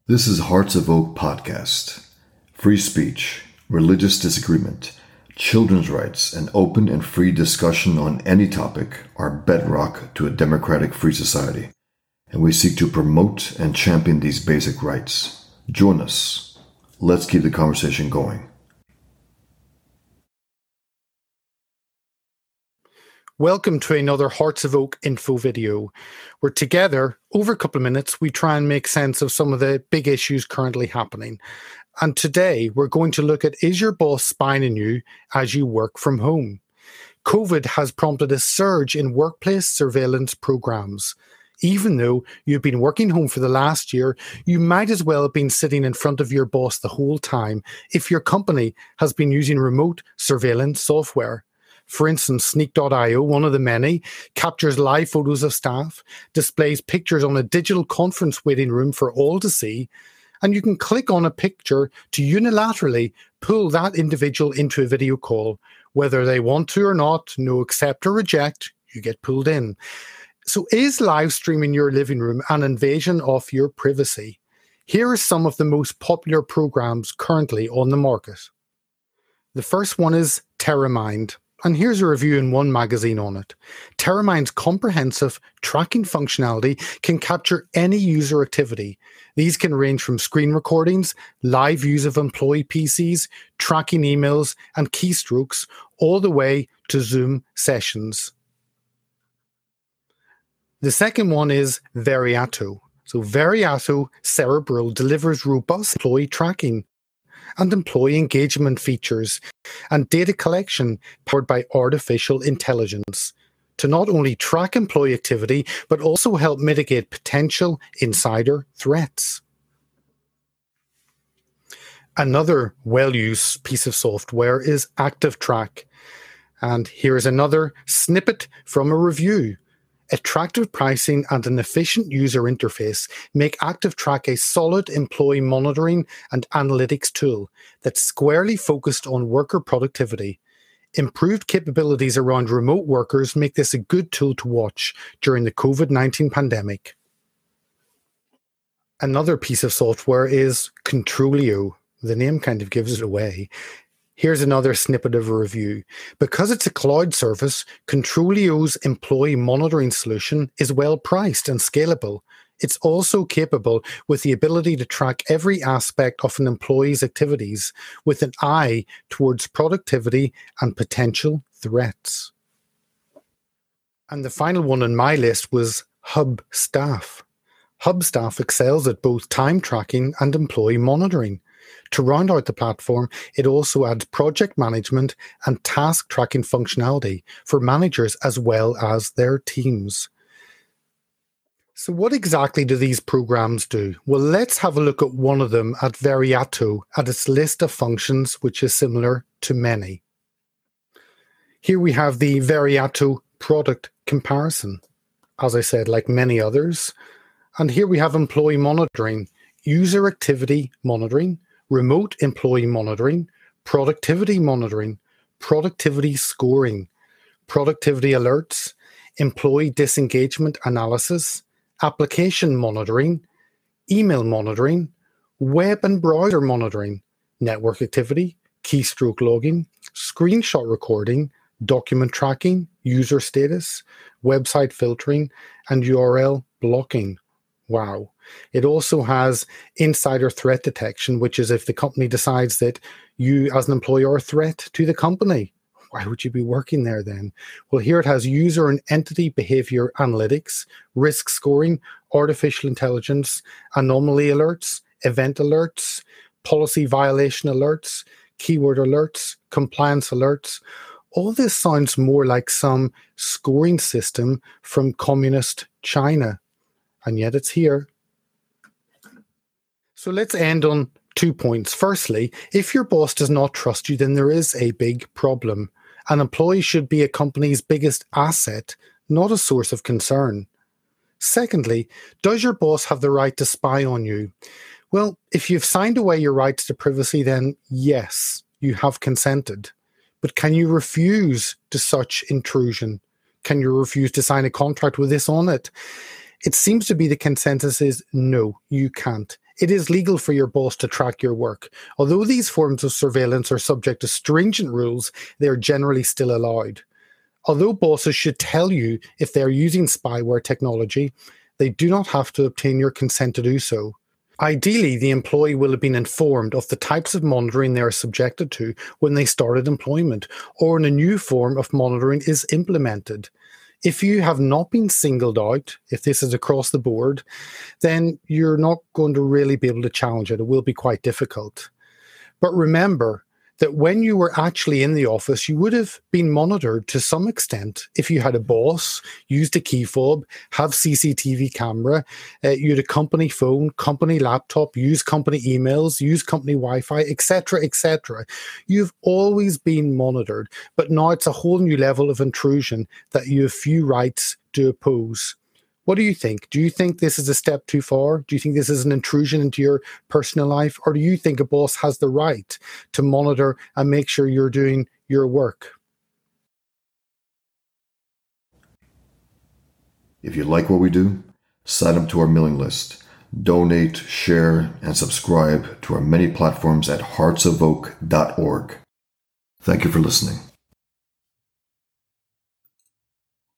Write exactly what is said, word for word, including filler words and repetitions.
This is Hearts of Oak Podcast. Free speech, religious disagreement, children's rights, and open and free discussion on any topic are bedrock to a democratic free society, and we seek to promote and champion these basic rights. Join us. Let's keep the conversation going. Welcome to another Hearts of Oak info video, where together, over a couple of minutes, we try and make sense of some of the big issues currently happening. And today, we're going to look at, is your boss spying on you as you work from home? COVID has prompted a surge in workplace surveillance programs. Even though you've been working home for the last year, you might as well have been sitting in front of your boss the whole time if your company has been using remote surveillance software. For instance, Sneak dot io, one of the many, captures live photos of staff, displays pictures on a digital conference waiting room for all to see, and you can click on a picture to unilaterally pull that individual into a video call. Whether they want to or not, no accept or reject, you get pulled in. So is live streaming your living room an invasion of your privacy? Here are some of the most popular programs currently on the market. The first one is Terramind. And here's a review in one magazine on it. Terramind's comprehensive tracking functionality can capture any user activity. These can range from screen recordings, live views of employee P Cs, tracking emails and keystrokes, all the way to Zoom sessions. The second one is Veriato. So Veriato Cerebral delivers robust employee tracking and employee engagement features and data collection powered by artificial intelligence to not only track employee activity, but also help mitigate potential insider threats. Another well-used piece of software is ActiveTrack. And here's another snippet from a review. Attractive pricing and an efficient user interface make ActiveTrack a solid employee monitoring and analytics tool that's squarely focused on worker productivity. Improved capabilities around remote workers make this a good tool to watch during the COVID nineteen pandemic. Another piece of software is Controlio. The name kind of gives it away. Here's another snippet of a review. Because it's a cloud service, Controlio's employee monitoring solution is well priced and scalable. It's also capable with the ability to track every aspect of an employee's activities with an eye towards productivity and potential threats. And the final one on my list was Hubstaff. Hubstaff excels at both time tracking and employee monitoring. To round out the platform, it also adds project management and task tracking functionality for managers as well as their teams. So what exactly do these programs do? Well, let's have a look at one of them at Veriato at its list of functions, which is similar to many. Here we have the Veriato product comparison, as I said, like many others. And here we have employee monitoring, user activity monitoring, remote employee monitoring, productivity monitoring, productivity scoring, productivity alerts, employee disengagement analysis, application monitoring, email monitoring, web and browser monitoring, network activity, keystroke logging, screenshot recording, document tracking, user status, website filtering, and U R L blocking. Wow. It also has insider threat detection, which is if the company decides that you as an employee are a threat to the company. Why would you be working there then? Well, here it has user and entity behavior analytics, risk scoring, artificial intelligence, anomaly alerts, event alerts, policy violation alerts, keyword alerts, compliance alerts. All this sounds more like some scoring system from communist China. And yet it's here. So let's end on two points. Firstly, if your boss does not trust you, then there is a big problem. An employee should be a company's biggest asset, not a source of concern. Secondly, does your boss have the right to spy on you? Well, if you've signed away your rights to privacy, then yes, you have consented. But can you refuse to such intrusion? Can you refuse to sign a contract with this on it? It seems to be the consensus is no, you can't. it is legal for your boss to track your work. Although these forms of surveillance are subject to stringent rules, they are generally still allowed. Although bosses should tell you if they are using spyware technology, they do not have to obtain your consent to do so. Ideally, the employee will have been informed of the types of monitoring they are subjected to when they started employment, or when a new form of monitoring is implemented. If you have not been singled out, if this is across the board, then you're not going to really be able to challenge it. It will be quite difficult. But remember that when you were actually in the office, you would have been monitored to some extent. If you had a boss, used a key fob, have C C T V camera, uh, you had a company phone, company laptop, use company emails, use company Wi-Fi, et cetera, et cetera. You've always been monitored, but now it's a whole new level of intrusion that you have few rights to oppose. What do you think? Do you think this is a step too far? Do you think this is an intrusion into your personal life? Or do you think a boss has the right to monitor and make sure you're doing your work? If you like what we do, sign up to our mailing list, donate, share, and subscribe to our many platforms at hearts of oak dot org. Thank you for listening.